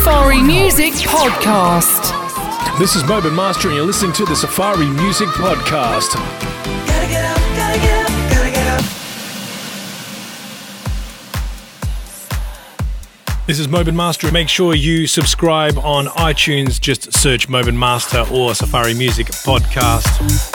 Safari Music Podcast. This is Moben Master and you're listening to the Safari Music Podcast. Gotta get up, gotta get up, gotta get up. This is Moben Master. Make sure you subscribe on iTunes. Just search Moben Master or Safari Music Podcast.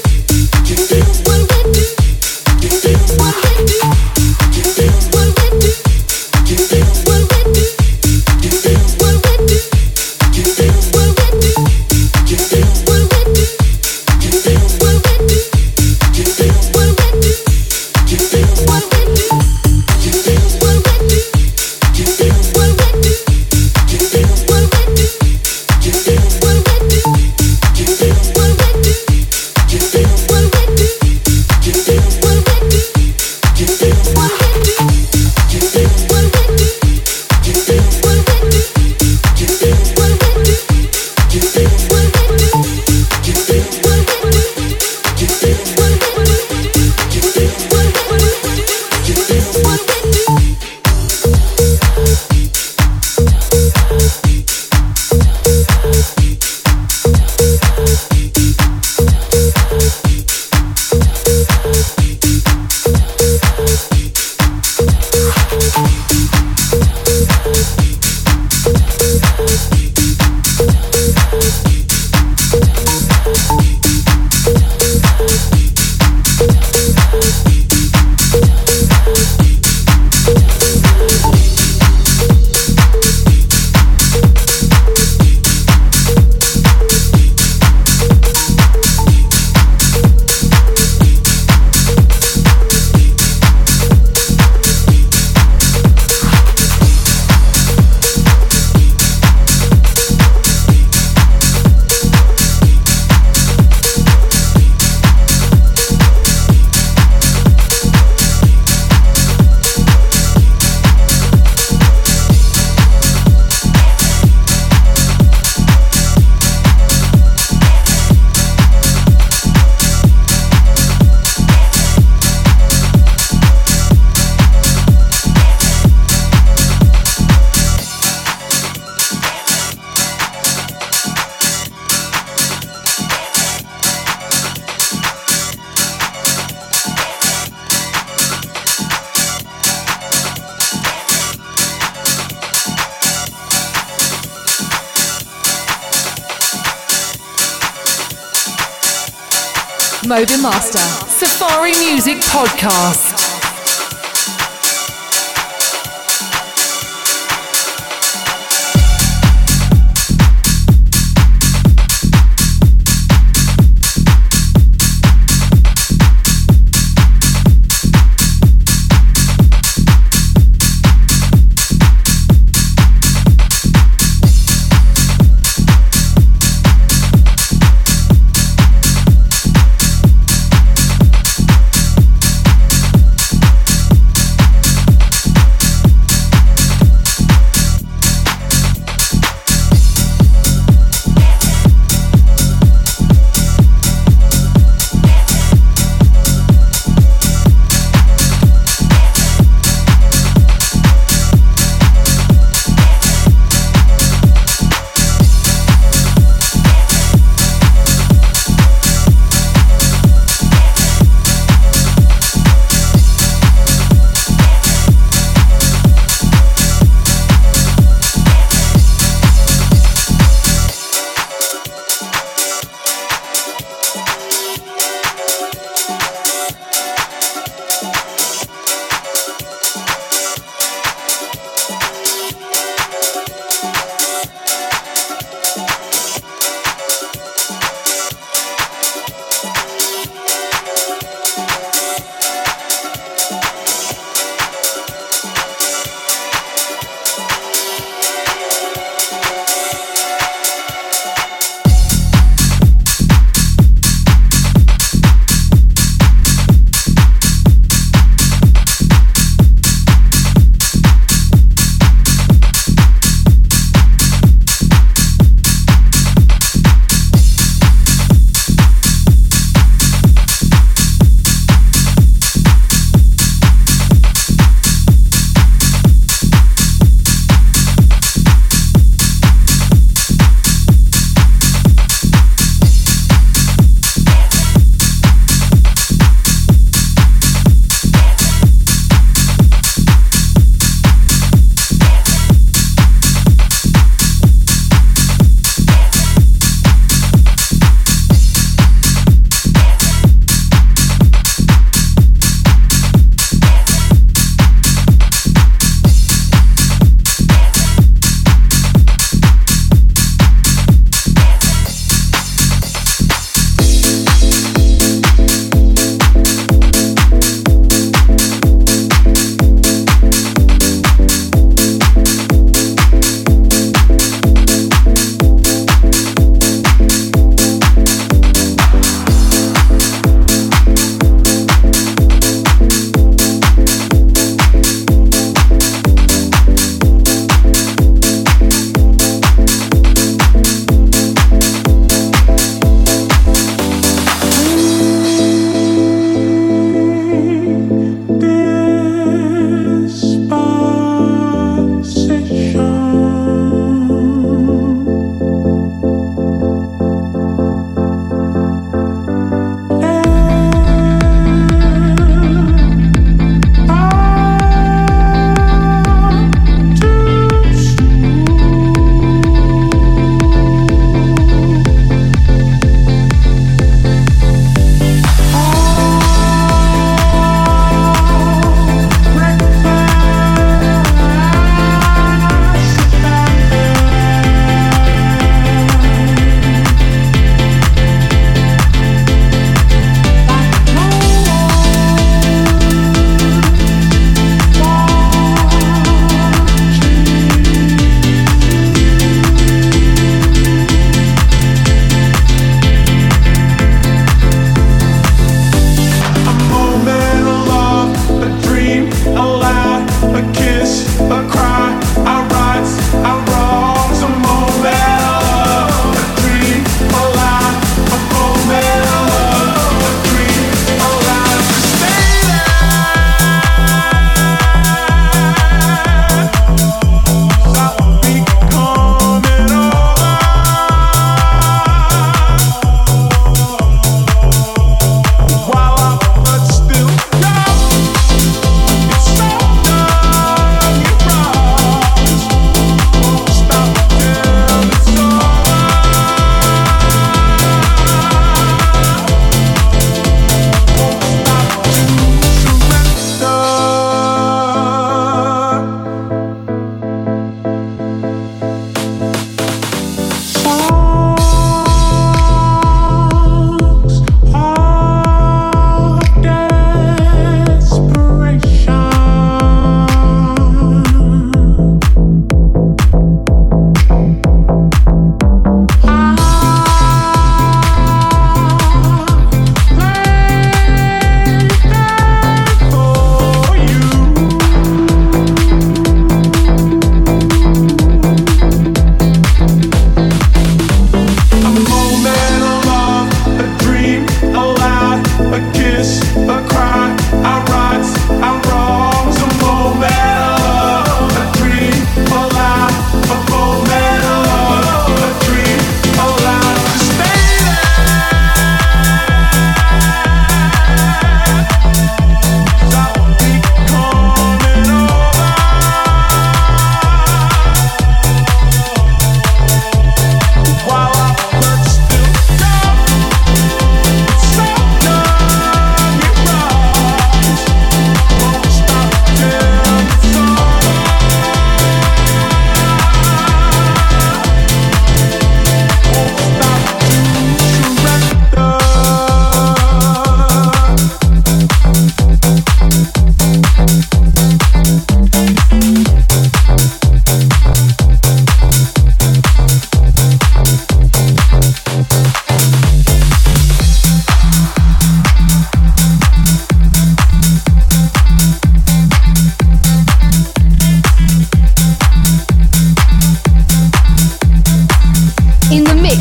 What we do? Mobin Master. Safari Music Podcast.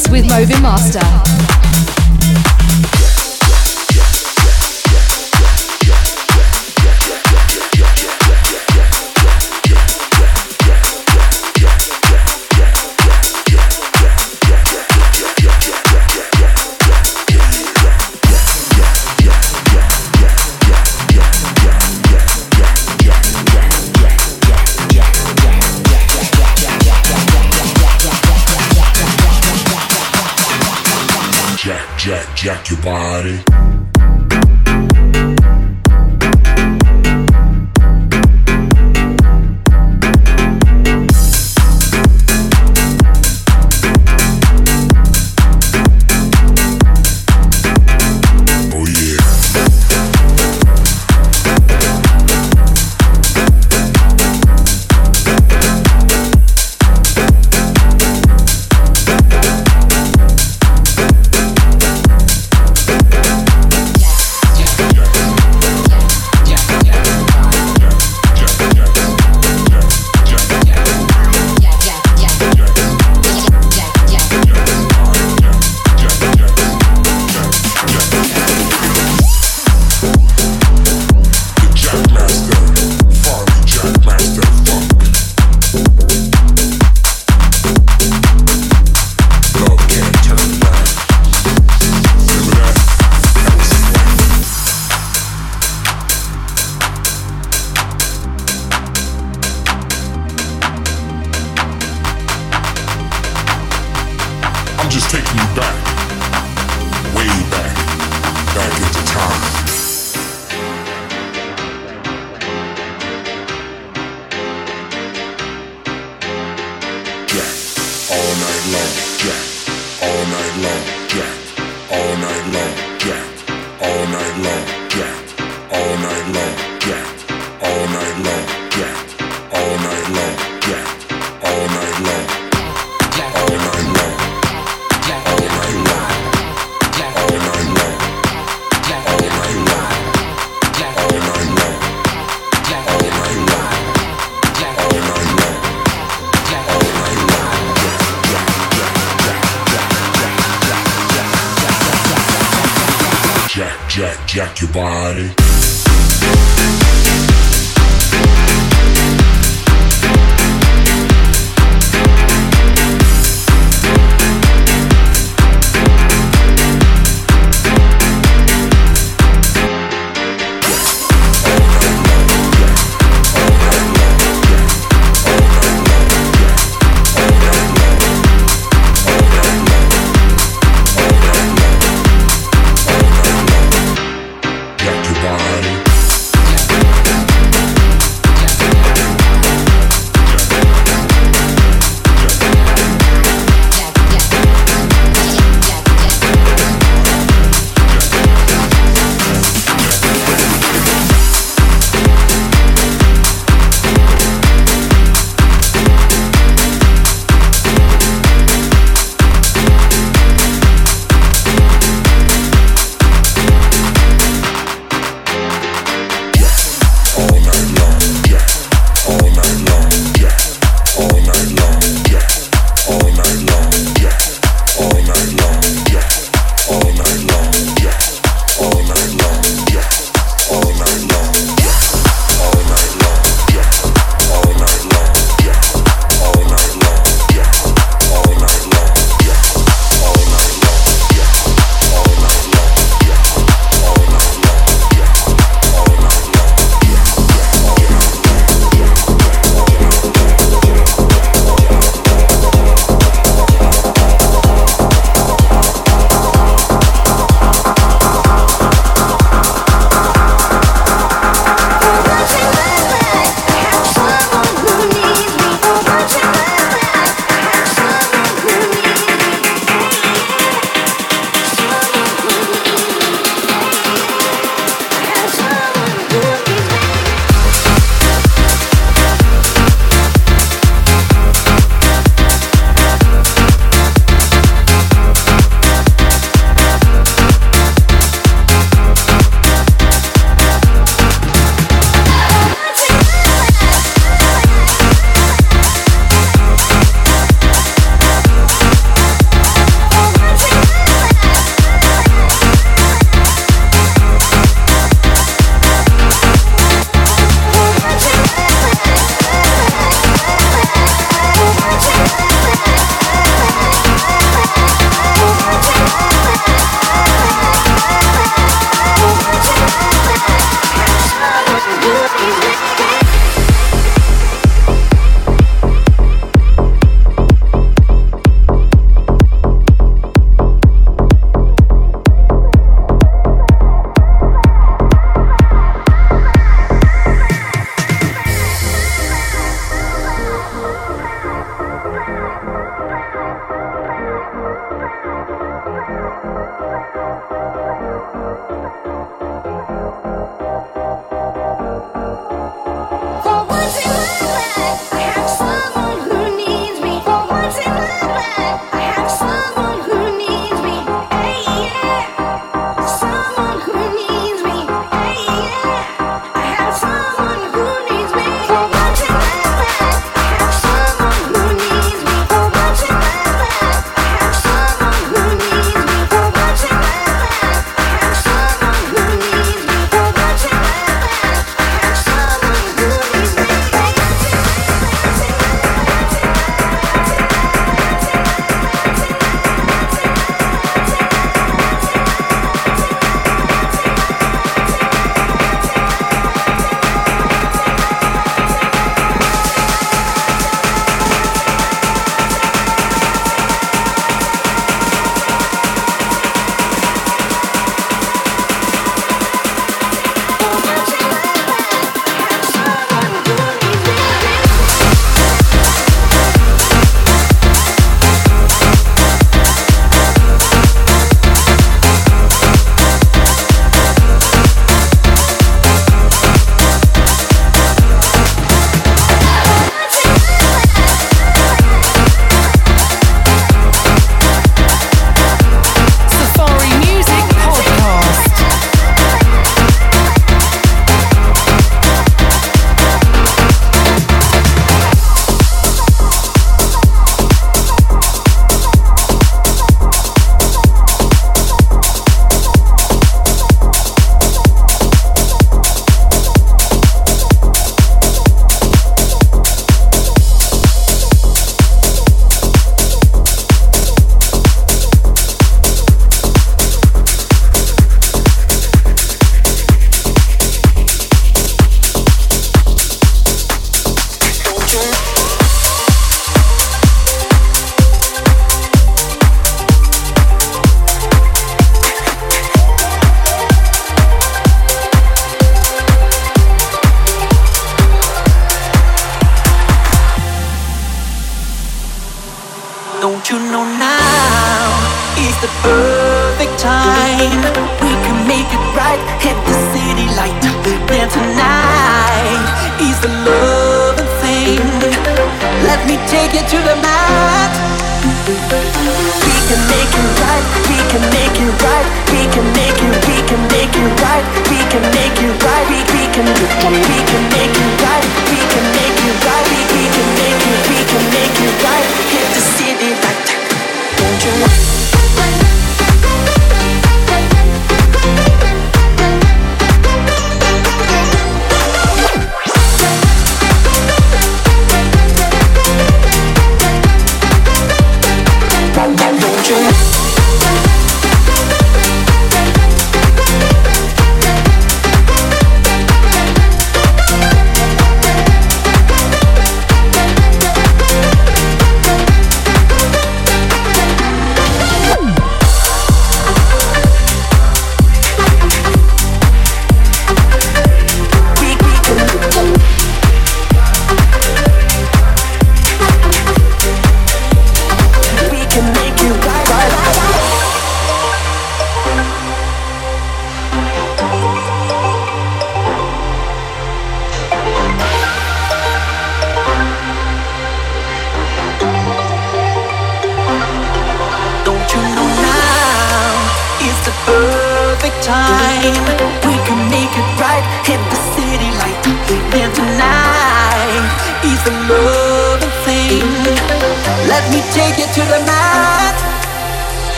mix with Movin Master. Jack your body. Jack your body. Jack your body.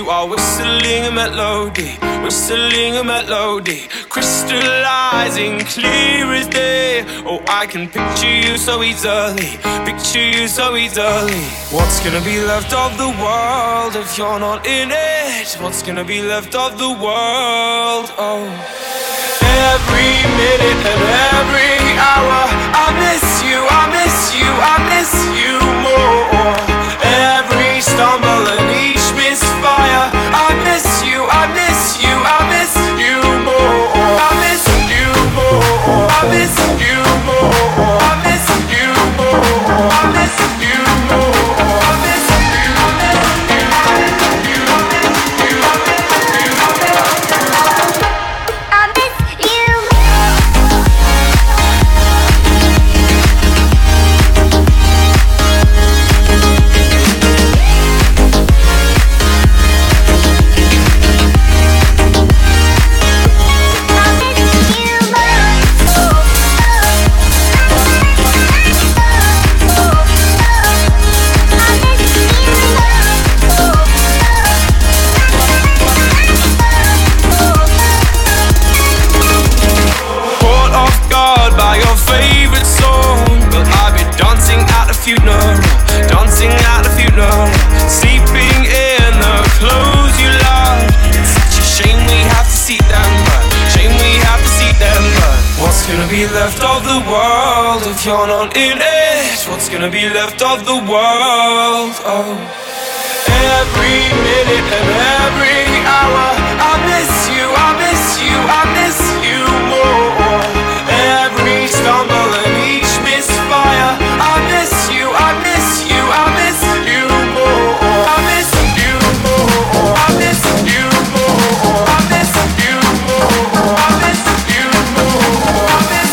you are whistling a melody, crystallizing clear as day. Oh, I can picture you so easily, What's gonna be left of the world if you're not in it? What's gonna be left of the world? Oh, every minute and every hour, I miss you, I miss you, I miss you more. Every stumble and each misfire, I miss you, I miss you, I miss you more. I miss you more, I miss you more, I miss you more, I miss you more, I miss you, I miss you, dancing at the funeral, sleeping in the clothes you love. It's such a shame we have to see them, but what's gonna be left of the world if you're not in it? What's gonna be left of the world? Oh, every minute and every hour, I miss you, I miss you, I miss you more. Every stumble and each misfire, I miss you, I miss you, I miss you more. I miss you more, I miss you more, I miss you more, I miss you more, I miss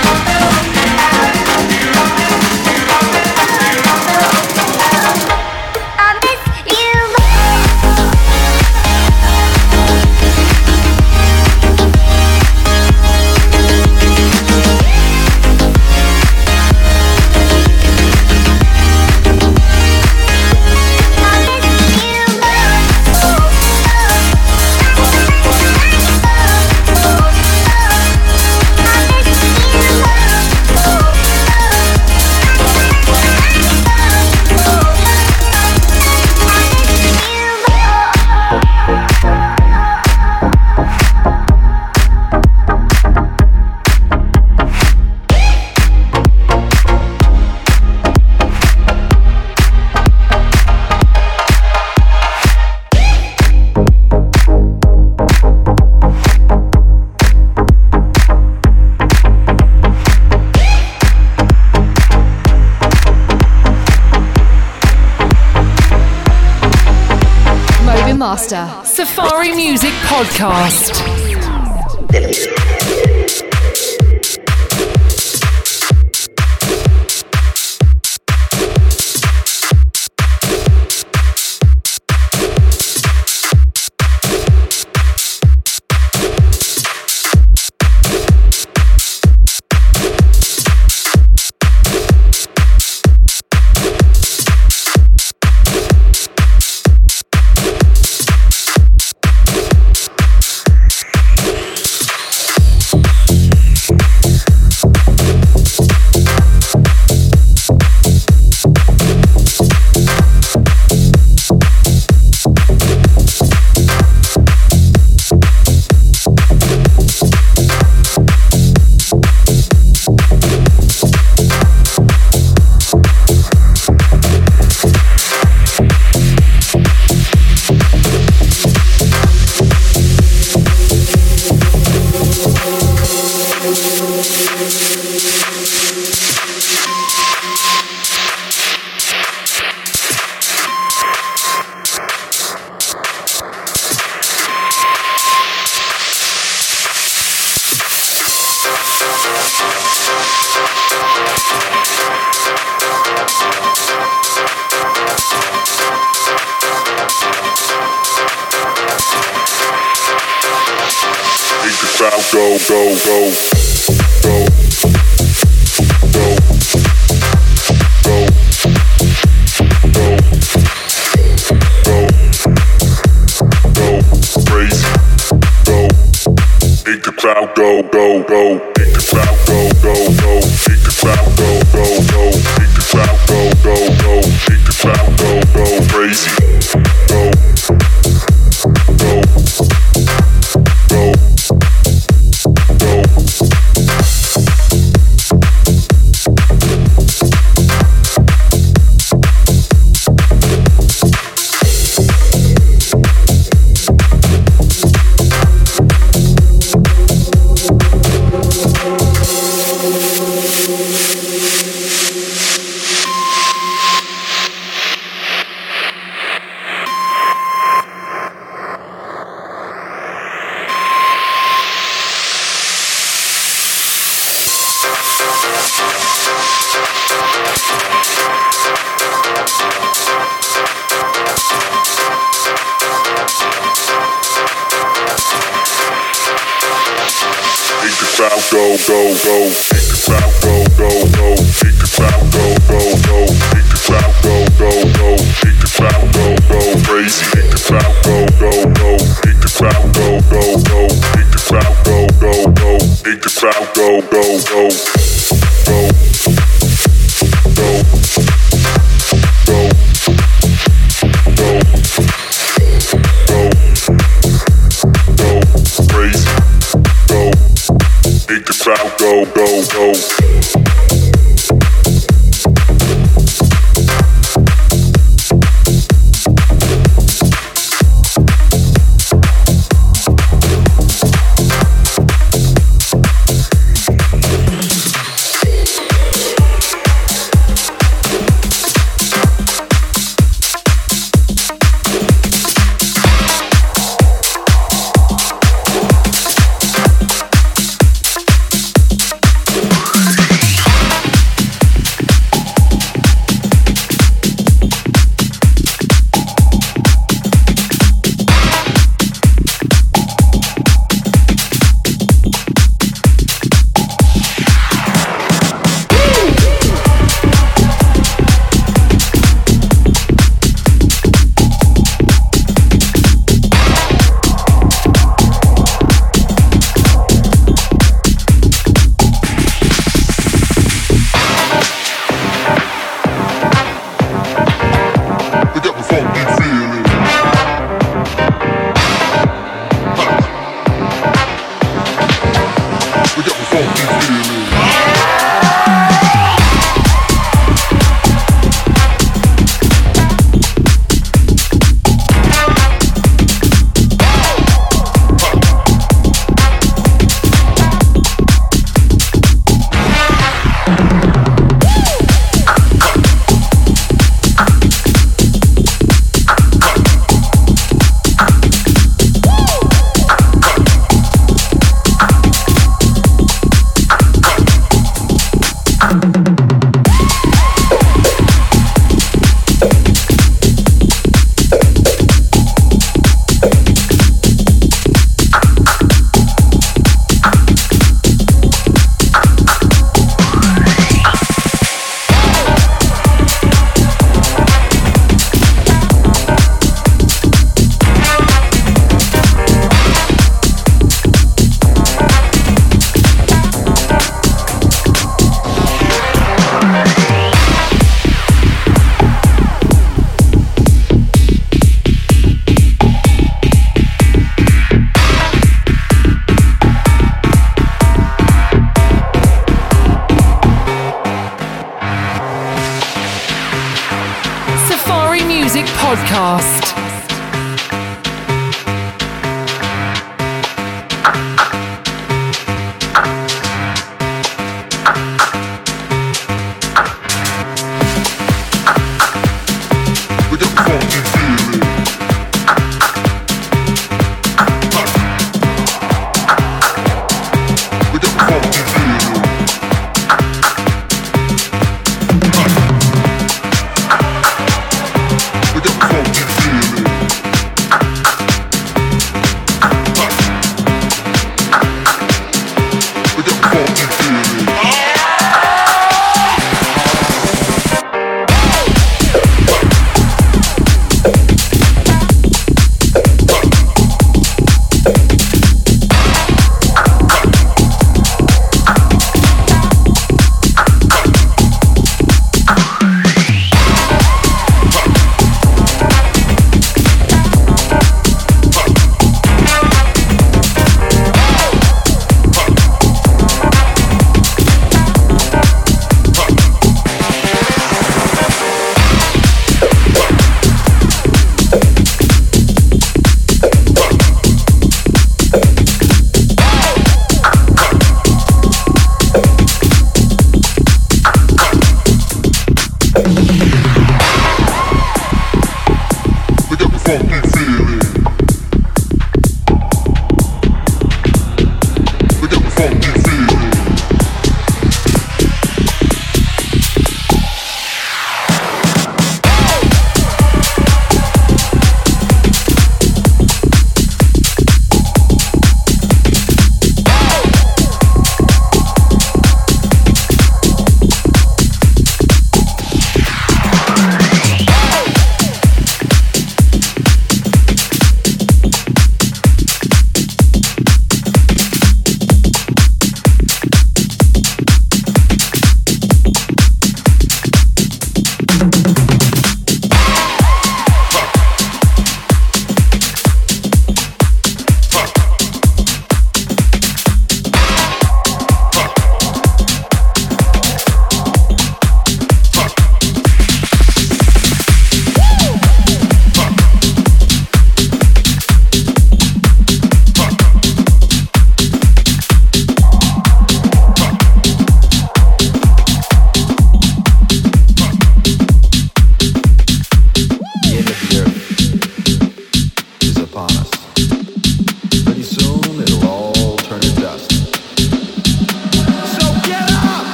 Master Safari Music Podcast. go, go, go, go, go, go, go, go. Make the crowd go, go, go. Make the crowd go, go, go. Make the crowd go, go, go. Make the crowd go, go, go. Make the crowd go, go crazy. Go, go, go, go. Go, go, go, make the crowd go, go, go, make the crowd go, go, go, make the crowd go, go, go, make the crowd go, go crazy, make the crowd go, go, go, make the crowd go, go, go, make the crowd go, go, go, make the crowd go, go, go, go, go, go, go, go, crazy, go. Make the crowd go, go, go.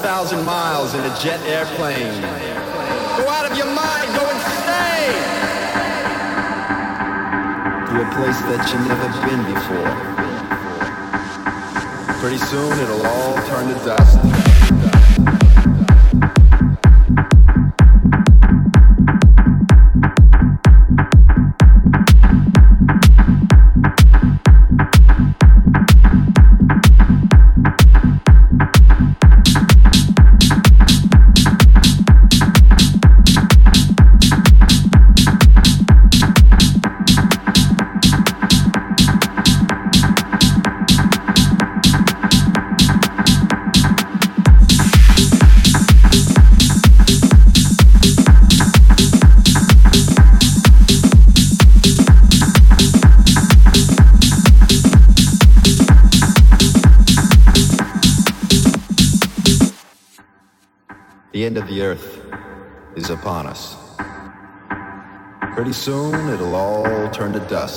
1,000 miles in a jet airplane. Go out of your mind, go insane! To a place that you've never been before. Pretty soon it'll all turn to dust. The end of the earth is upon us. Pretty soon it'll all turn to dust.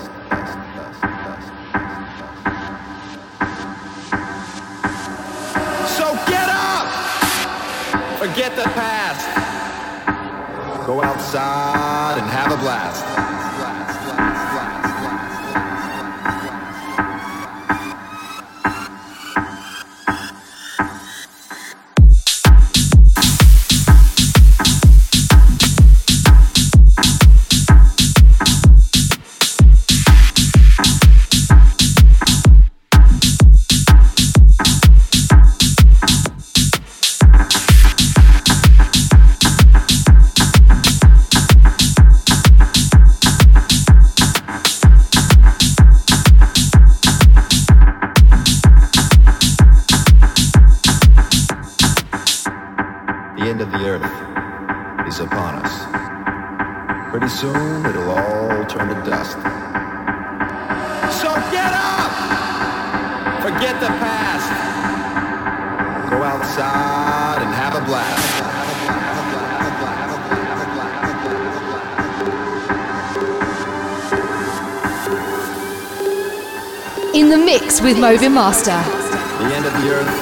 So get up! Forget the past. Go outside and have a blast. The end of the earth is upon us. Pretty soon it'll all turn to dust. So get up! Forget the past. Go outside and have a blast. In the mix with Movin Master. The end of the earth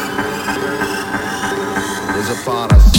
is upon us.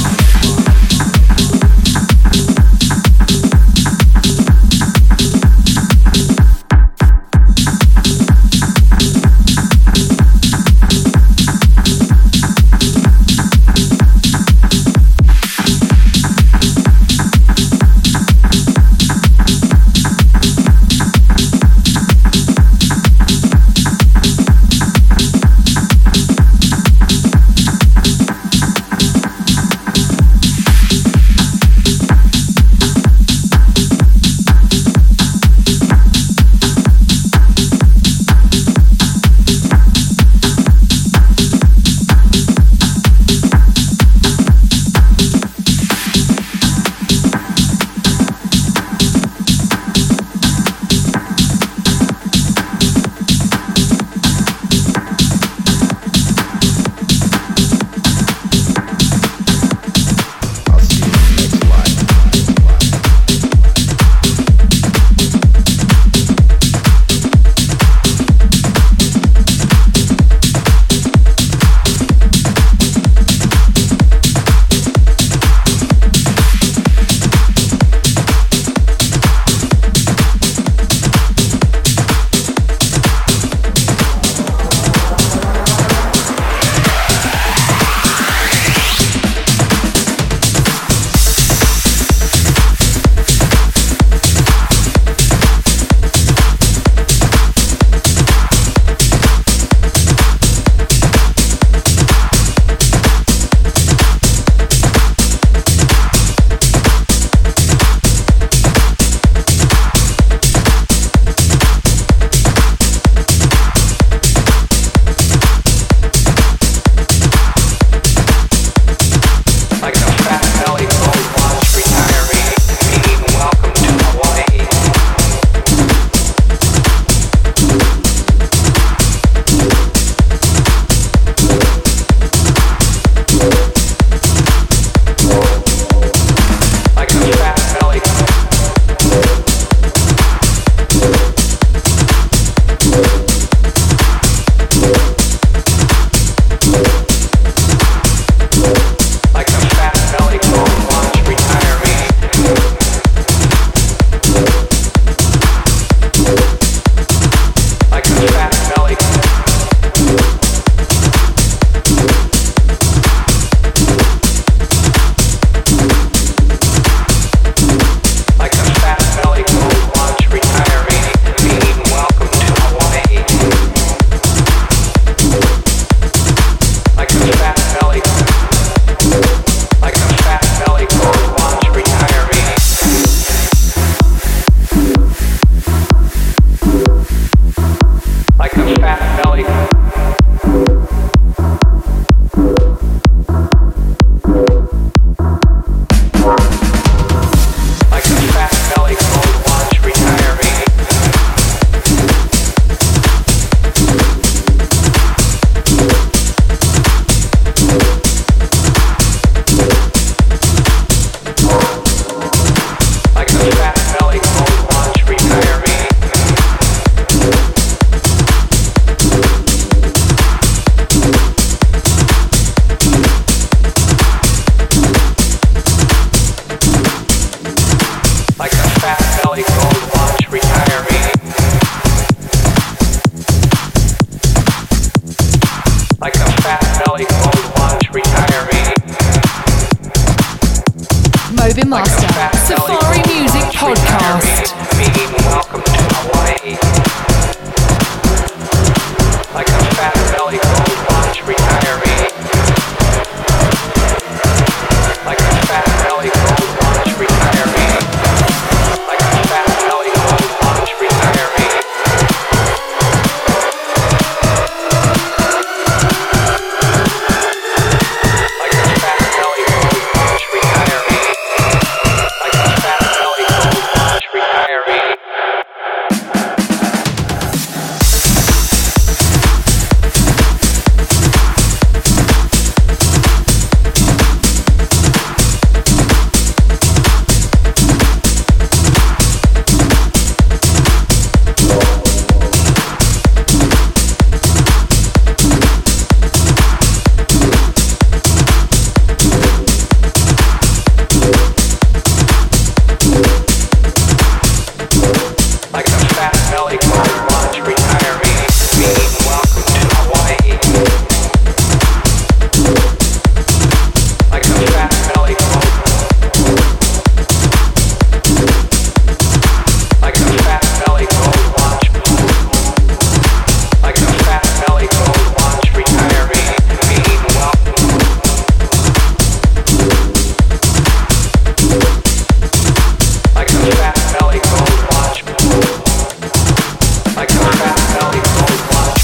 Moby Master, Safari Music Podcast. Welcome to Hawaii. Like a fat belly gold watch retiree. Like a fat belly gold watch retiree. Like a fat belly gold watch retiree. Like a fat belly gold watch retiree. Like a fat belly gold watch retiree. Like a fat belly gold watch retiree, being welcome to Hawaii. Like a fat belly gold. Like a fat belly gold watch. Like a fat belly gold watch retiree, being welcome. Like a fat belly gold watch. Like a fat belly gold watch.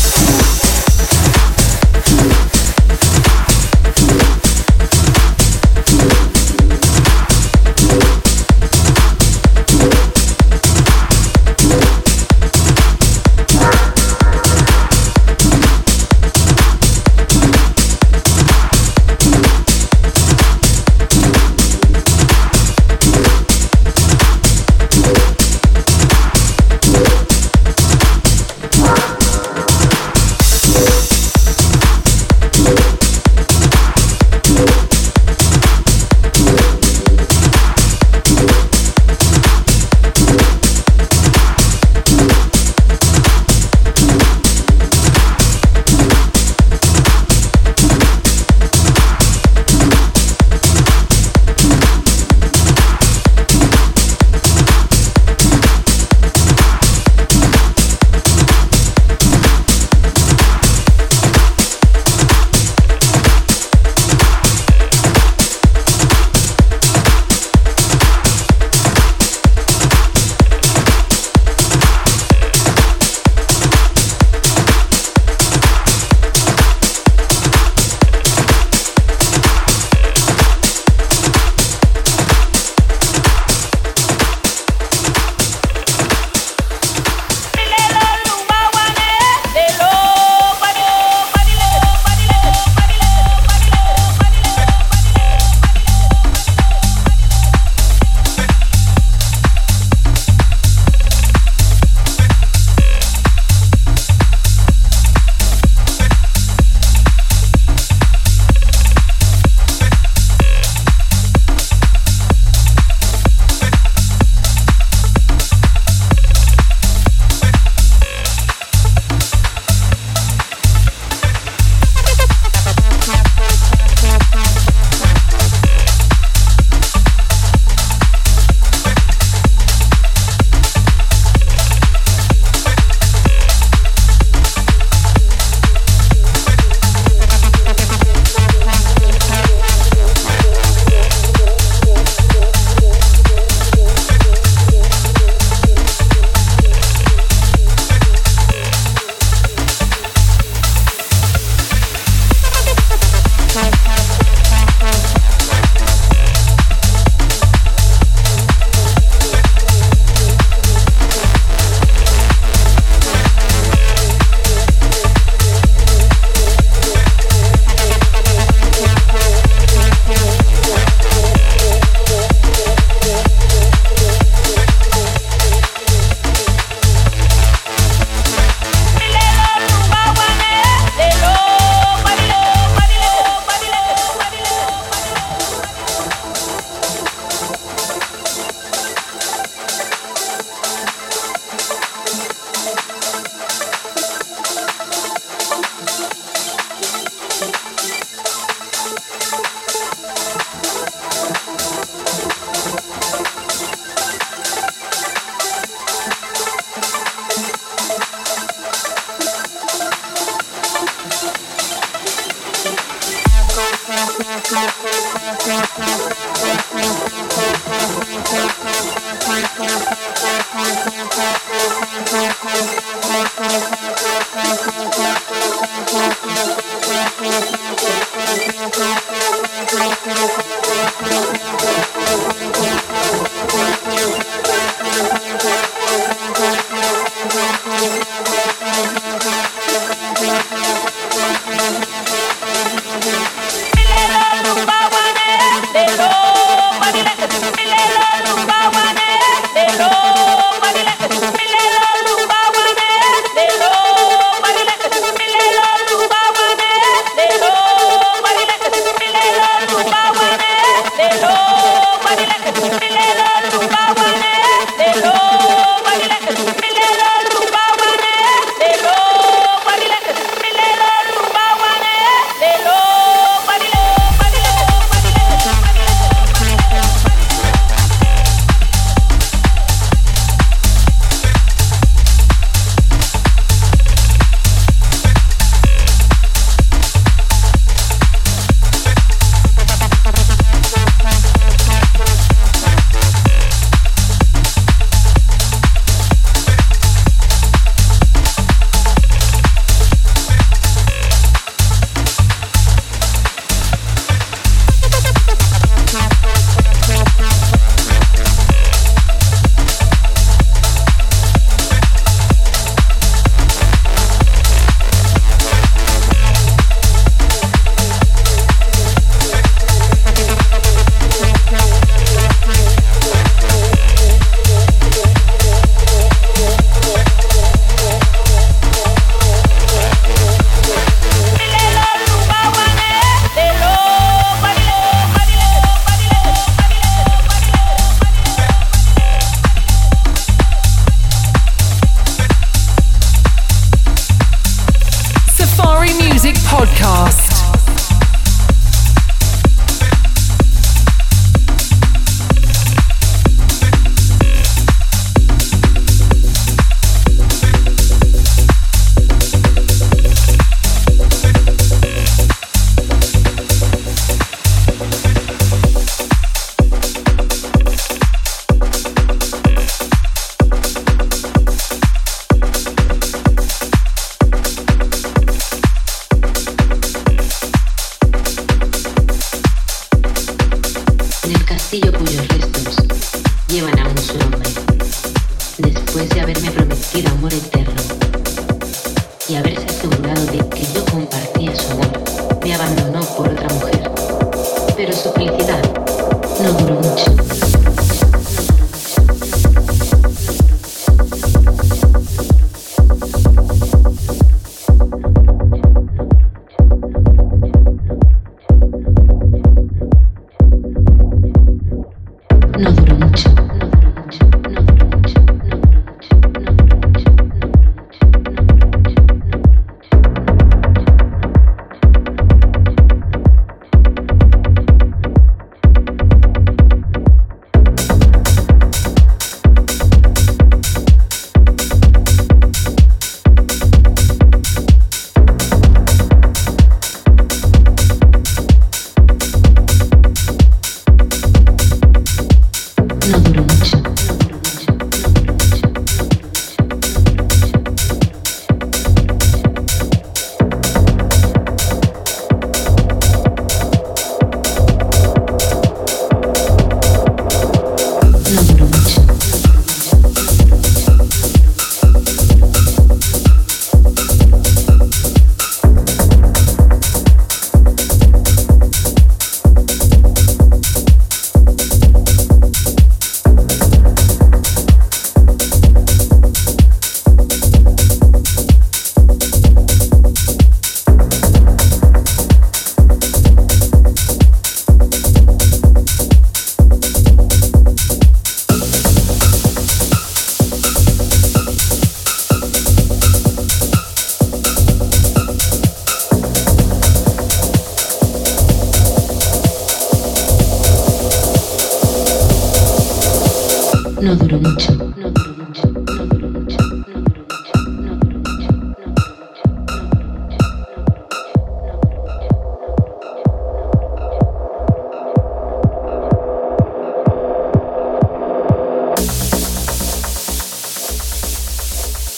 No duró mucho.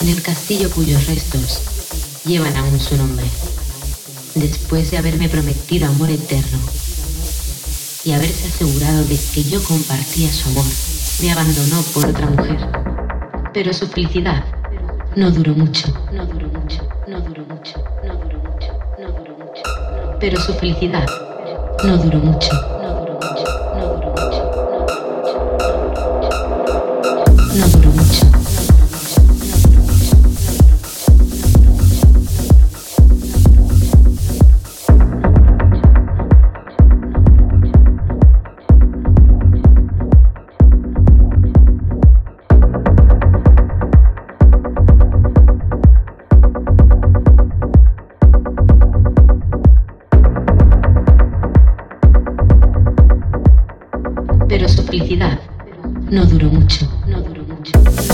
el castillo cuyos restos llevan aún su nombre. Después de haberme prometido amor eterno y haberse asegurado de que yo compartía su amor, me abandonó por otra mujer. Pero su felicidad no duró mucho. Pero su felicidad no duró mucho. No duró mucho. Pero su felicidad no duró mucho. No duró mucho.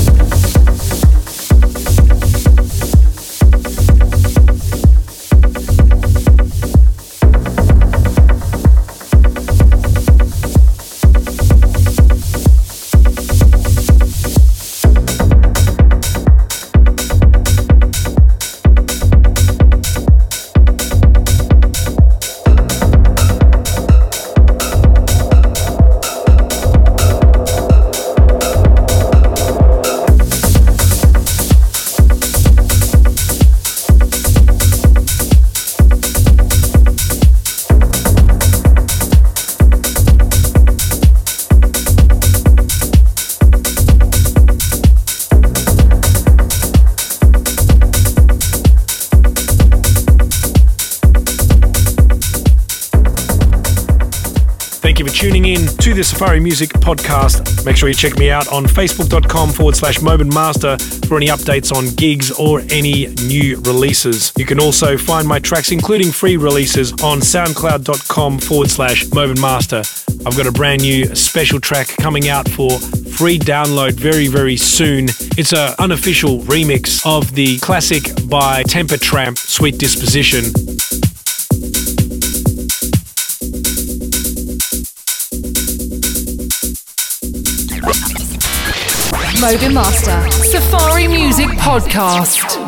Thank you for tuning in to the Safari Music Podcast. Make sure you check me out on facebook.com/Mobin Master for any updates on gigs or any new releases. You can also find my tracks, including free releases, on soundcloud.com/Mobin Master. I've got a brand new special track coming out for free download very, very soon. It's an unofficial remix of the classic by Temper Tramp, Sweet Disposition. Mobin Master Safari Music Podcast.